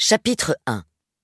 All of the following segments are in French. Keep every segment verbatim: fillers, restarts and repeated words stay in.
Chapitre un.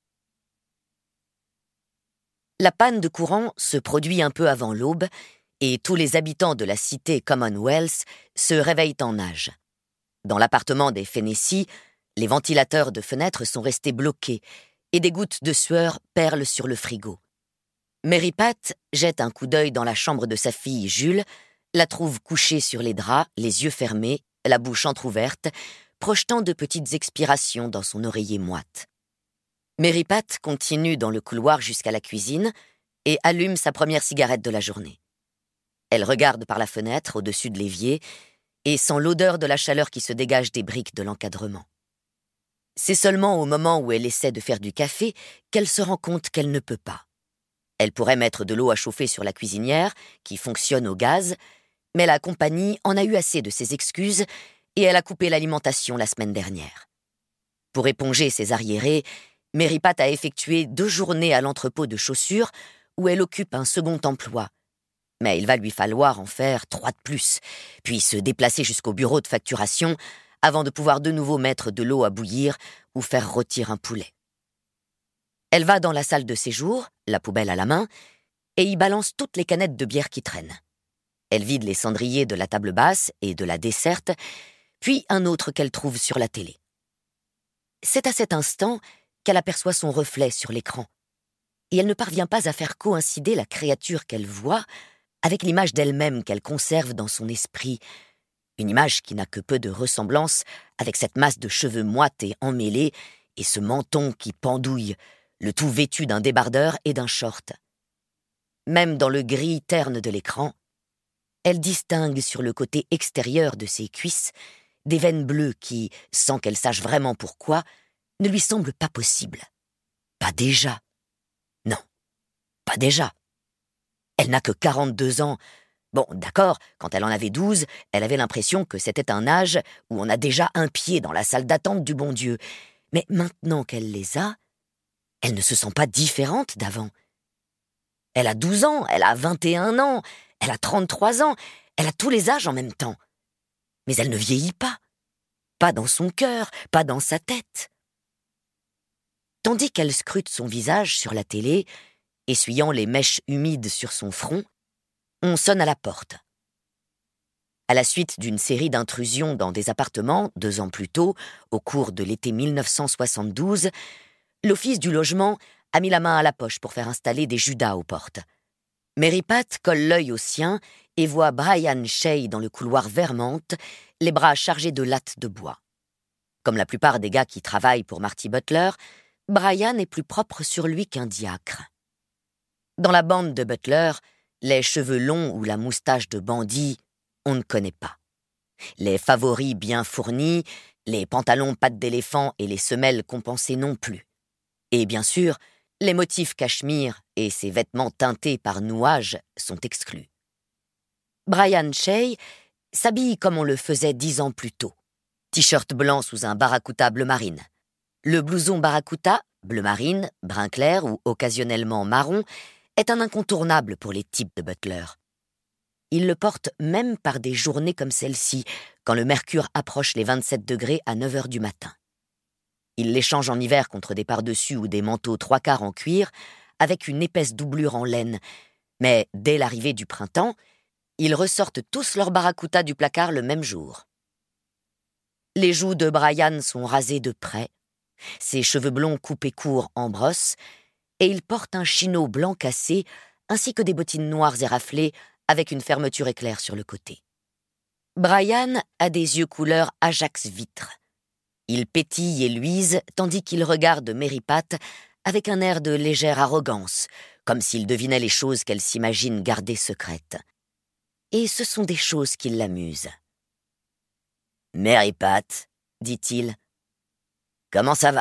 La panne de courant se produit un peu avant l'aube et tous les habitants de la cité Commonwealth se réveillent en nage. Dans l'appartement des Fennessy, les ventilateurs de fenêtres sont restés bloqués et des gouttes de sueur perlent sur le frigo. Mary Pat jette un coup d'œil dans la chambre de sa fille Jules, la trouve couchée sur les draps, les yeux fermés, la bouche entr'ouverte, projetant de petites expirations dans son oreiller moite. Mary Pat continue dans le couloir jusqu'à la cuisine et allume sa première cigarette de la journée. Elle regarde par la fenêtre au-dessus de l'évier et sent l'odeur de la chaleur qui se dégage des briques de l'encadrement. C'est seulement au moment où elle essaie de faire du café qu'elle se rend compte qu'elle ne peut pas. Elle pourrait mettre de l'eau à chauffer sur la cuisinière, qui fonctionne au gaz, mais la compagnie en a eu assez de ses excuses et elle a coupé l'alimentation la semaine dernière. Pour éponger ses arriérés, Mary Pat a effectué deux journées à l'entrepôt de chaussures où elle occupe un second emploi. Mais il va lui falloir en faire trois de plus, puis se déplacer jusqu'au bureau de facturation avant de pouvoir de nouveau mettre de l'eau à bouillir ou faire rôtir un poulet. Elle va dans la salle de séjour, la poubelle à la main, et y balance toutes les canettes de bière qui traînent. Elle vide les cendriers de la table basse et de la desserte, puis un autre qu'elle trouve sur la télé. C'est à cet instant qu'elle aperçoit son reflet sur l'écran. Et elle ne parvient pas à faire coïncider la créature qu'elle voit avec l'image d'elle-même qu'elle conserve dans son esprit, une image qui n'a que peu de ressemblance avec cette masse de cheveux moites et emmêlés et ce menton qui pendouille, le tout vêtu d'un débardeur et d'un short. Même dans le gris terne de l'écran, elle distingue sur le côté extérieur de ses cuisses des veines bleues qui, sans qu'elle sache vraiment pourquoi, ne lui semblent pas possibles. Pas déjà. Non, pas déjà. Elle n'a que quarante-deux ans. Bon, d'accord, quand elle en avait douze, elle avait l'impression que c'était un âge où on a déjà un pied dans la salle d'attente du bon Dieu. Mais maintenant qu'elle les a, elle ne se sent pas différente d'avant. Elle a douze ans, elle a vingt et un ans, elle a trente-trois ans, elle a tous les âges en même temps. Mais elle ne vieillit pas. Pas dans son cœur, pas dans sa tête. Tandis qu'elle scrute son visage sur la télé, essuyant les mèches humides sur son front, on sonne à la porte. À la suite d'une série d'intrusions dans des appartements, deux ans plus tôt, au cours de l'été mille neuf cent soixante-douze, l'Office du logement a mis la main à la poche pour faire installer des judas aux portes. Mary Pat colle l'œil au sien et voit Brian Shea dans le couloir vermente, les bras chargés de lattes de bois. Comme la plupart des gars qui travaillent pour Marty Butler, Brian est plus propre sur lui qu'un diacre. Dans la bande de Butler, les cheveux longs ou la moustache de bandit, on ne connaît pas. Les favoris bien fournis, les pantalons pattes d'éléphant et les semelles compensées non plus. Et bien sûr, les motifs cachemire et ses vêtements teintés par nouage sont exclus. Brian Shea s'habille comme on le faisait dix ans plus tôt. T-shirt blanc sous un barracuda bleu marine. Le blouson barracuda, bleu marine, brun clair ou occasionnellement marron, est un incontournable pour les types de Butler. Il le porte même par des journées comme celle-ci, quand le mercure approche les vingt-sept degrés à neuf heures du matin. Il l'échange en hiver contre des pardessus ou des manteaux trois quarts en cuir, avec une épaisse doublure en laine. Mais dès l'arrivée du printemps, ils ressortent tous leurs barracudas du placard le même jour. Les joues de Brian sont rasées de près, ses cheveux blonds coupés courts en brosse, et il porte un chino blanc cassé, ainsi que des bottines noires éraflées avec une fermeture éclair sur le côté. Brian a des yeux couleur Ajax vitre. Il pétille et luise tandis qu'il regarde Mary Pat avec un air de légère arrogance, comme s'il devinait les choses qu'elle s'imagine garder secrètes. Et ce sont des choses qui l'amusent. « Mary Pat, dit-il, comment ça va ?»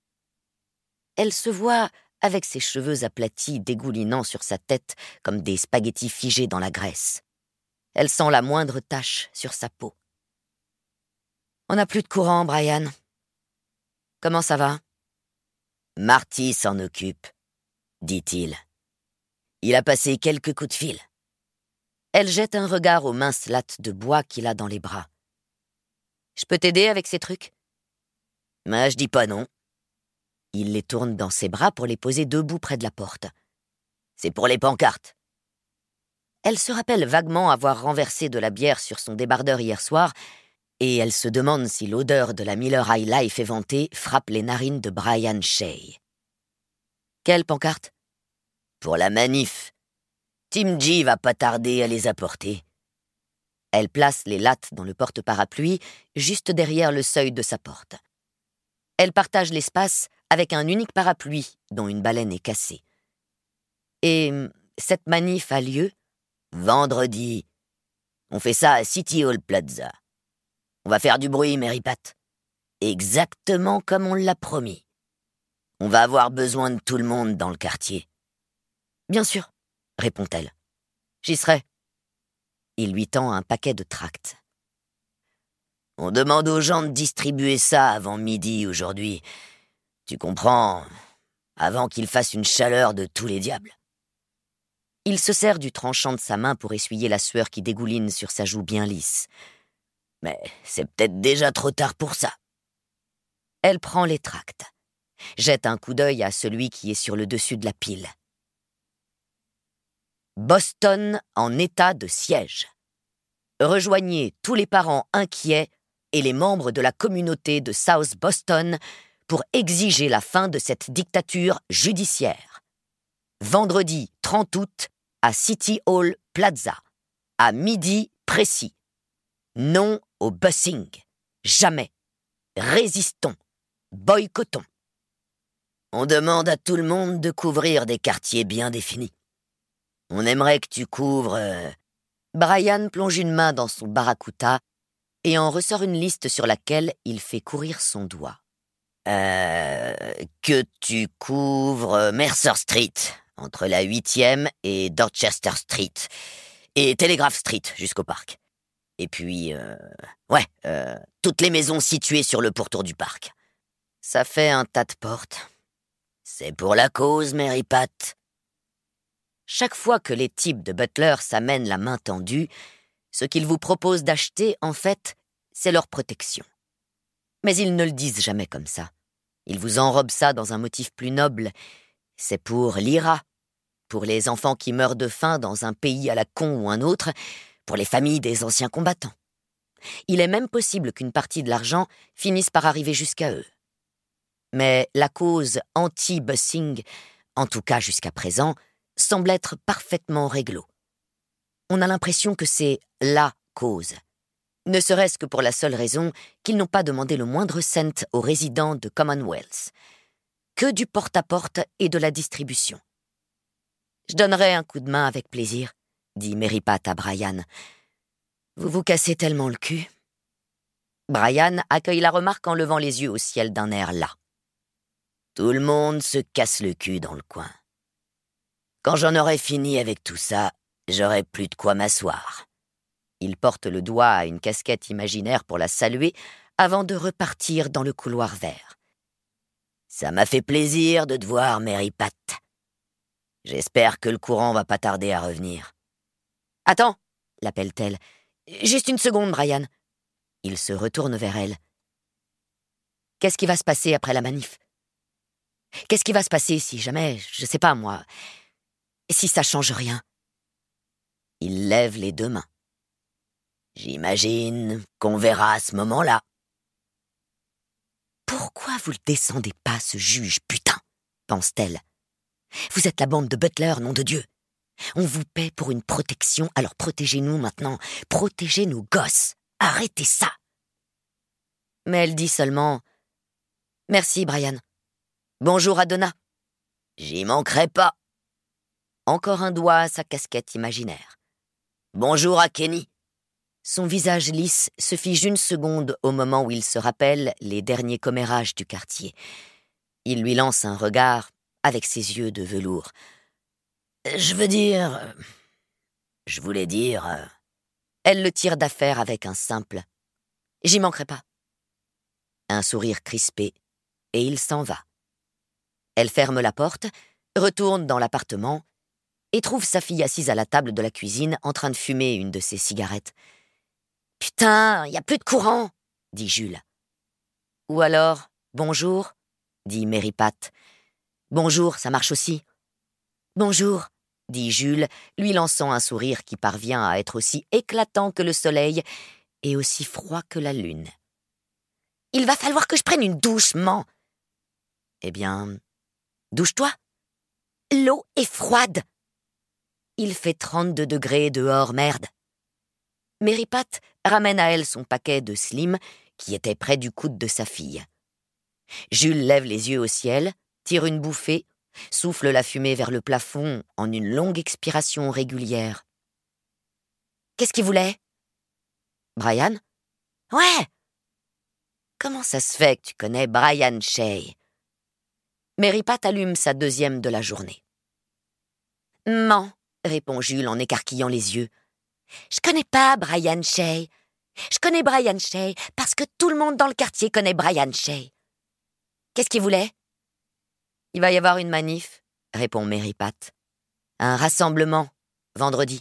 Elle se voit avec ses cheveux aplatis dégoulinant sur sa tête comme des spaghettis figés dans la graisse. Elle sent la moindre tache sur sa peau. « On n'a plus de courant, Brian. Comment ça va ?»« Marty s'en occupe, dit-il. Il a passé quelques coups de fil. » Elle jette un regard aux minces lattes de bois qu'il a dans les bras. « Je peux t'aider avec ces trucs ?»« Mais je dis pas non. Il les tourne dans ses bras pour les poser debout près de la porte. « C'est pour les pancartes. » Elle se rappelle vaguement avoir renversé de la bière sur son débardeur hier soir et elle se demande si l'odeur de la Miller High Life éventée frappe les narines de Brian Shea. « Quelle pancarte ?»« Pour la manif. Tim G va pas tarder à les apporter. » Elle place les lattes dans le porte-parapluie, juste derrière le seuil de sa porte. Elle partage l'espace avec un unique parapluie dont une baleine est cassée. Et cette manif a lieu vendredi. On fait ça à City Hall Plaza. On va faire du bruit, Mary Pat. Exactement comme on l'a promis. On va avoir besoin de tout le monde dans le quartier. Bien sûr, répond-elle. J'y serai. Il lui tend un paquet de tracts. On demande aux gens de distribuer ça avant midi aujourd'hui. Tu comprends, avant qu'il fasse une chaleur de tous les diables. Il se sert du tranchant de sa main pour essuyer la sueur qui dégouline sur sa joue bien lisse. Mais c'est peut-être déjà trop tard pour ça. Elle prend les tracts, jette un coup d'œil à celui qui est sur le dessus de la pile. Boston en état de siège. Rejoignez tous les parents inquiets et les membres de la communauté de South Boston pour exiger la fin de cette dictature judiciaire. Vendredi trente août à City Hall Plaza, à midi précis. Non au busing. Jamais. Résistons. Boycottons. On demande à tout le monde de couvrir des quartiers bien définis. On aimerait que tu couvres... Euh... Brian plonge une main dans son barracuda et en ressort une liste sur laquelle il fait courir son doigt. Euh... Que tu couvres Mercer Street, entre la huitième et Dorchester Street, et Telegraph Street jusqu'au parc. Et puis, euh... ouais, euh... toutes les maisons situées sur le pourtour du parc. Ça fait un tas de portes. C'est pour la cause, Mary Pat. Chaque fois que les types de Butler s'amènent la main tendue, ce qu'ils vous proposent d'acheter, en fait, c'est leur protection. Mais ils ne le disent jamais comme ça. Ils vous enrobent ça dans un motif plus noble. C'est pour l'I R A, pour les enfants qui meurent de faim dans un pays à la con ou un autre, pour les familles des anciens combattants. Il est même possible qu'une partie de l'argent finisse par arriver jusqu'à eux. Mais la cause anti-busing, en tout cas jusqu'à présent, semble être parfaitement réglo. On a l'impression que c'est la cause, ne serait-ce que pour la seule raison qu'ils n'ont pas demandé le moindre cent aux résidents de Commonwealth, que du porte-à-porte et de la distribution. « Je donnerai un coup de main avec plaisir », dit Mary Pat à Brian. « Vous vous cassez tellement le cul. » Brian accueille la remarque en levant les yeux au ciel d'un air las. « Tout le monde se casse le cul dans le coin. Quand j'en aurai fini avec tout ça, j'aurai plus de quoi m'asseoir. » Il porte le doigt à une casquette imaginaire pour la saluer avant de repartir dans le couloir vert. « Ça m'a fait plaisir de te voir, Mary Pat. J'espère que le courant va pas tarder à revenir. »« Attends !» l'appelle-t-elle. « Juste une seconde, Brian. » Il se retourne vers elle. « Qu'est-ce qui va se passer après la manif ? Qu'est-ce qui va se passer si jamais, je sais pas moi, si ça change rien ?» Il lève les deux mains. « J'imagine qu'on verra à ce moment-là. » « Pourquoi vous le descendez pas, ce juge, putain ?» pense-t-elle. « Vous êtes la bande de Butler, nom de Dieu. On vous paie pour une protection, alors protégez-nous maintenant. Protégez nos gosses. Arrêtez ça !» Mais elle dit seulement « Merci, Brian. Bonjour à Donna. »« J'y manquerai pas. » Encore un doigt à sa casquette imaginaire. « Bonjour à Kenny. » Son visage lisse se fige une seconde au moment où il se rappelle les derniers commérages du quartier. Il lui lance un regard avec ses yeux de velours. « Je veux dire... Je voulais dire... » Elle le tire d'affaire avec un simple « J'y manquerai pas. » Un sourire crispé, et il s'en va. Elle ferme la porte, retourne dans l'appartement et trouve sa fille assise à la table de la cuisine en train de fumer une de ses cigarettes. « Putain, y a plus de courant !» dit Jules. « Ou alors, bonjour !» dit Mary Pat. Bonjour, ça marche aussi. Bonjour, dit Jules, lui lançant un sourire qui parvient à être aussi éclatant que le soleil et aussi froid que la lune. Il va falloir que je prenne une douche, man. Eh bien, douche-toi. L'eau est froide. Il fait trente-deux degrés dehors, merde. Mary Pat ramène à elle son paquet de Slim qui était près du coude de sa fille. Jules lève les yeux au ciel, tire une bouffée, souffle la fumée vers le plafond en une longue expiration régulière. Qu'est-ce qu'il voulait? Brian? Ouais! Comment ça se fait que tu connais Brian Shea? Mary Pat allume sa deuxième de la journée. Man, répond Jules en écarquillant les yeux. Je connais pas Brian Shea. Je connais Brian Shea parce que tout le monde dans le quartier connaît Brian Shea. Qu'est-ce qu'il voulait? Il va y avoir une manif, répond Mary Pat. Un rassemblement, vendredi.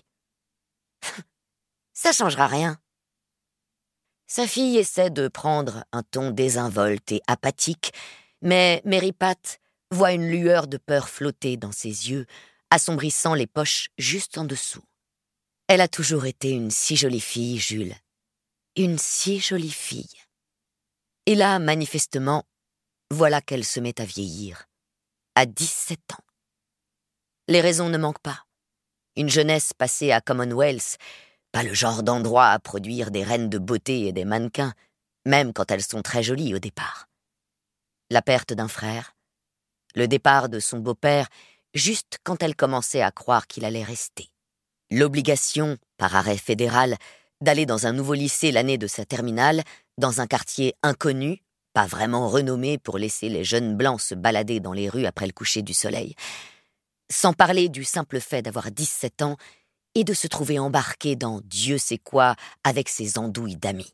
Ça changera rien. Sa fille essaie de prendre un ton désinvolte et apathique, mais Mary Pat voit une lueur de peur flotter dans ses yeux, assombrissant les poches juste en dessous. Elle a toujours été une si jolie fille, Jules. Une si jolie fille. Et là, manifestement, voilà qu'elle se met à vieillir. À dix-sept ans. Les raisons ne manquent pas. Une jeunesse passée à Commonwealth, pas le genre d'endroit à produire des reines de beauté et des mannequins, même quand elles sont très jolies au départ. La perte d'un frère, le départ de son beau-père, juste quand elle commençait à croire qu'il allait rester. L'obligation, par arrêt fédéral, d'aller dans un nouveau lycée l'année de sa terminale, dans un quartier inconnu, pas vraiment renommé pour laisser les jeunes blancs se balader dans les rues après le coucher du soleil. Sans parler du simple fait d'avoir dix-sept ans et de se trouver embarqué dans Dieu sait quoi avec ses andouilles d'amis.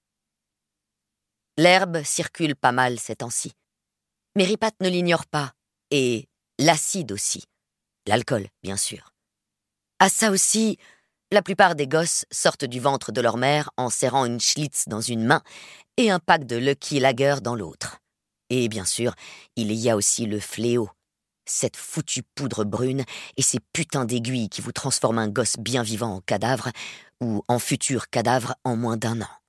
L'herbe circule pas mal ces temps-ci. Mary Pat ne l'ignore pas, et l'acide aussi. L'alcool, bien sûr. À ça aussi, la plupart des gosses sortent du ventre de leur mère en serrant une Schlitz dans une main et un pack de Lucky Lager dans l'autre. Et bien sûr, il y a aussi le fléau, cette foutue poudre brune et ces putains d'aiguilles qui vous transforment un gosse bien vivant en cadavre ou en futur cadavre en moins d'un an.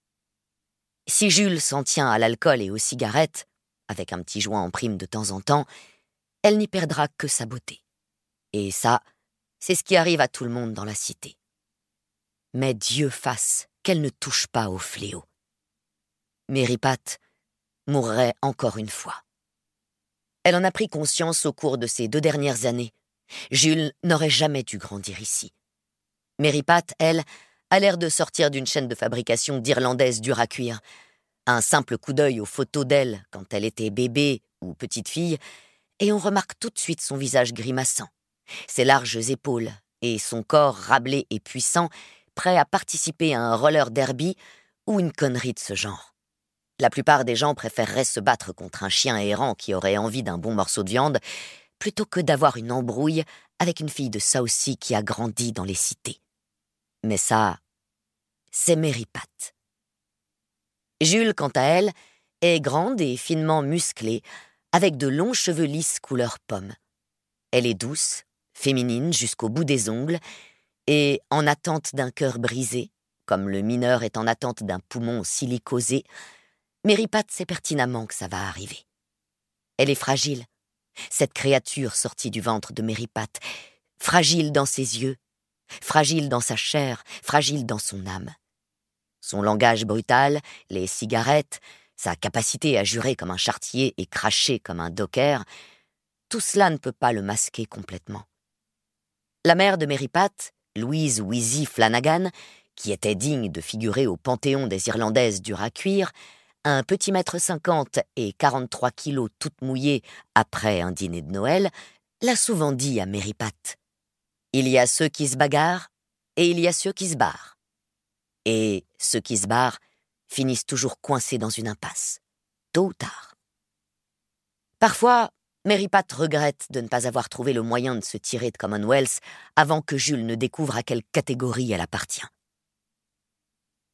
Si Jules s'en tient à l'alcool et aux cigarettes, avec un petit joint en prime de temps en temps, elle n'y perdra que sa beauté. Et ça, c'est ce qui arrive à tout le monde dans la cité. Mais Dieu fasse qu'elle ne touche pas au fléau. Mary Pat mourrait encore une fois. Elle en a pris conscience au cours de ces deux dernières années. Jules n'aurait jamais dû grandir ici. Mary Pat, elle, a l'air de sortir d'une chaîne de fabrication d'Irlandaise dure à cuire. Un simple coup d'œil aux photos d'elle quand elle était bébé ou petite fille, et on remarque tout de suite son visage grimaçant, ses larges épaules et son corps râblé et puissant, prêt à participer à un roller derby ou une connerie de ce genre. La plupart des gens préféreraient se battre contre un chien errant qui aurait envie d'un bon morceau de viande, plutôt que d'avoir une embrouille avec une fille de Southsea qui a grandi dans les cités. Mais ça, c'est Mary Pat. Jules, quant à elle, est grande et finement musclée, avec de longs cheveux lisses couleur pomme. Elle est douce, féminine jusqu'au bout des ongles, et en attente d'un cœur brisé, comme le mineur est en attente d'un poumon silicosé, Mary Pat sait pertinemment que ça va arriver. Elle est fragile, cette créature sortie du ventre de Mary Pat, fragile dans ses yeux, fragile dans sa chair, fragile dans son âme. Son langage brutal, les cigarettes, sa capacité à jurer comme un charretier et cracher comme un docker, tout cela ne peut pas le masquer complètement. La mère de Mary Pat, Louise Wheezy Flanagan, qui était digne de figurer au panthéon des Irlandaises dures à cuire, un petit mètre cinquante et quarante-trois kilos toute mouillée après un dîner de Noël, l'a souvent dit à Mary Pat. Il y a ceux qui se bagarrent et il y a ceux qui se barrent. Et ceux qui se barrent finissent toujours coincés dans une impasse, tôt ou tard. Parfois, Mary Pat regrette de ne pas avoir trouvé le moyen de se tirer de Commonwealth avant que Jules ne découvre à quelle catégorie elle appartient.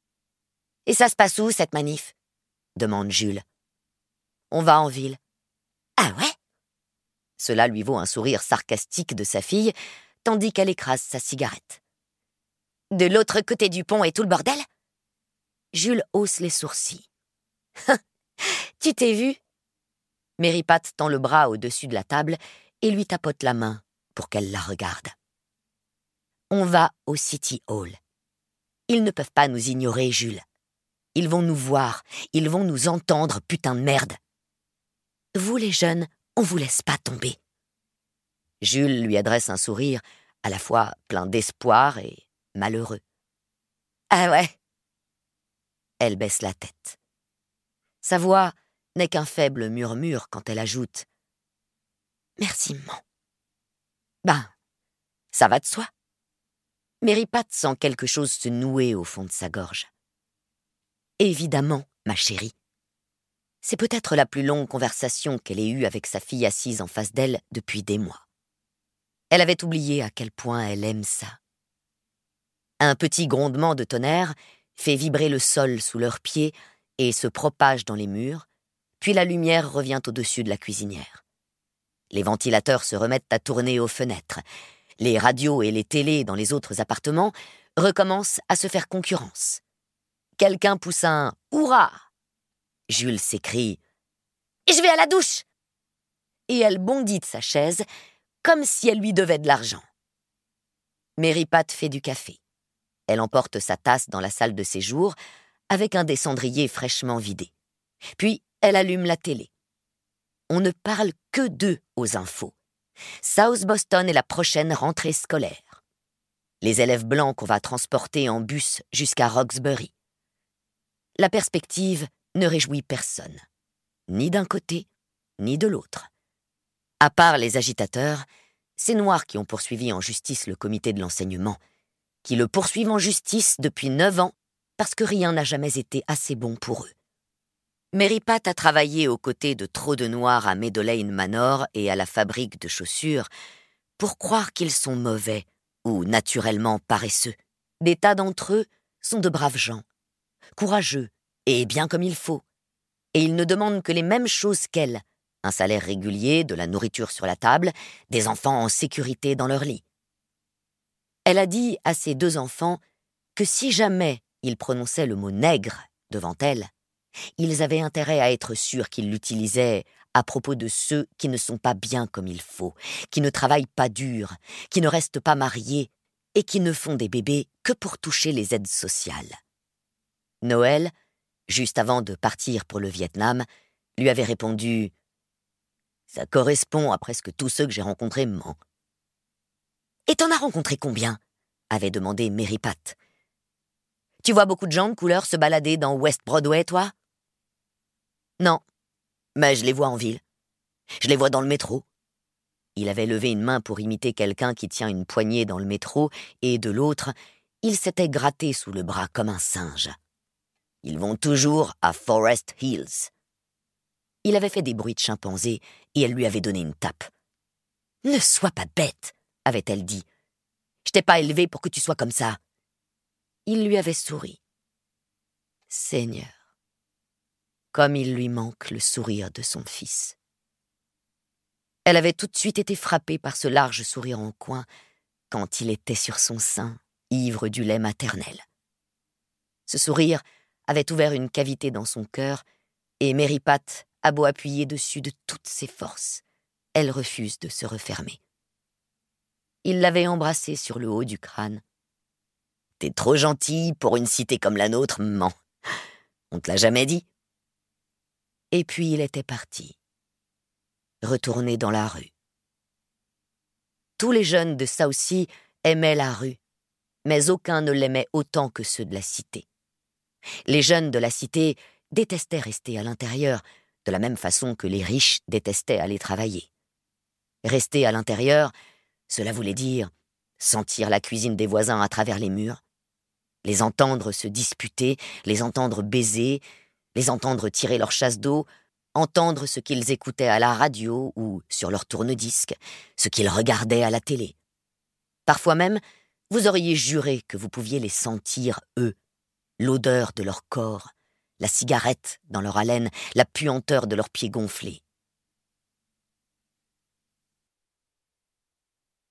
« Et ça se passe où, cette manif ?» demande Jules. « On va en ville. Ah ouais? Cela lui vaut un sourire sarcastique de sa fille, tandis qu'elle écrase sa cigarette. De l'autre côté du pont et tout le bordel? Jules hausse les sourcils. Tu t'es vu? Mary Pat tend le bras au-dessus de la table et lui tapote la main pour qu'elle la regarde. On va au City Hall. Ils ne peuvent pas nous ignorer, Jules. Ils vont nous voir, ils vont nous entendre, putain de merde. Vous les jeunes, on vous laisse pas tomber. Jules lui adresse un sourire à la fois plein d'espoir et malheureux. Ah ouais? Elle baisse la tête. Sa voix n'est qu'un faible murmure quand elle ajoute « Merci, maman. » Ben, ça va de soi. Mary Pat sent quelque chose se nouer au fond de sa gorge. Évidemment, ma chérie. C'est peut-être la plus longue conversation qu'elle ait eue avec sa fille assise en face d'elle depuis des mois. Elle avait oublié à quel point elle aime ça. Un petit grondement de tonnerre fait vibrer le sol sous leurs pieds et se propage dans les murs, puis la lumière revient au-dessus de la cuisinière. Les ventilateurs se remettent à tourner aux fenêtres. Les radios et les télés dans les autres appartements recommencent à se faire concurrence. Quelqu'un pousse un « Hurrah !» Jules s'écrie « Je vais à la douche !» Et elle bondit de sa chaise comme si elle lui devait de l'argent. Mary Pat fait du café. Elle emporte sa tasse dans la salle de séjour avec un des cendriers fraîchement vidé. Puis, elle allume la télé. On ne parle que d'eux aux infos. South Boston est la prochaine rentrée scolaire. Les élèves blancs qu'on va transporter en bus jusqu'à Roxbury. La perspective ne réjouit personne, ni d'un côté, ni de l'autre. À part les agitateurs, ces Noirs qui ont poursuivi en justice le comité de l'enseignement, qui le poursuivent en justice depuis neuf ans parce que rien n'a jamais été assez bon pour eux. Mary Pat a travaillé aux côtés de trop de Noirs à Meadow Lane Manor et à la fabrique de chaussures pour croire qu'ils sont mauvais ou naturellement paresseux. Des tas d'entre eux sont de braves gens, courageux et bien comme il faut. Et ils ne demandent que les mêmes choses qu'elle, un salaire régulier, de la nourriture sur la table, des enfants en sécurité dans leur lit. Elle a dit à ses deux enfants que si jamais ils prononçaient le mot « nègre » devant elle, ils avaient intérêt à être sûrs qu'ils l'utilisaient à propos de ceux qui ne sont pas bien comme il faut, qui ne travaillent pas dur, qui ne restent pas mariés et qui ne font des bébés que pour toucher les aides sociales. Noël, juste avant de partir pour le Vietnam, lui avait répondu « Ça correspond à presque tous ceux que j'ai rencontrés, maman. » « Et t'en as rencontré combien ?» avait demandé Mary Pat. « Tu vois beaucoup de gens de couleur se balader dans West Broadway, toi ?»« Non, mais je les vois en ville. Je les vois dans le métro. » Il avait levé une main pour imiter quelqu'un qui tient une poignée dans le métro, et de l'autre, il s'était gratté sous le bras comme un singe. « Ils vont toujours à Forest Hills. » Il avait fait des bruits de chimpanzé, et elle lui avait donné une tape. « Ne sois pas bête !» avait-elle dit. « Je t'ai pas élevé pour que tu sois comme ça. » Il lui avait souri. Seigneur, comme il lui manque le sourire de son fils. Elle avait tout de suite été frappée par ce large sourire en coin quand il était sur son sein, ivre du lait maternel. Ce sourire avait ouvert une cavité dans son cœur et Mary Pat a beau appuyer dessus de toutes ses forces, elle refuse de se refermer. Il l'avait embrassée sur le haut du crâne. « T'es trop gentille pour une cité comme la nôtre, maman. On te l'a jamais dit ?» Et puis il était parti, retourné dans la rue. Tous les jeunes de Southsea aimaient la rue, mais aucun ne l'aimait autant que ceux de la cité. Les jeunes de la cité détestaient rester à l'intérieur, de la même façon que les riches détestaient aller travailler. Rester à l'intérieur, cela voulait dire sentir la cuisine des voisins à travers les murs, les entendre se disputer, les entendre baiser, les entendre tirer leur chasse d'eau, entendre ce qu'ils écoutaient à la radio ou sur leur tourne-disque, ce qu'ils regardaient à la télé. Parfois même, vous auriez juré que vous pouviez les sentir, eux, l'odeur de leur corps, la cigarette dans leur haleine, la puanteur de leurs pieds gonflés.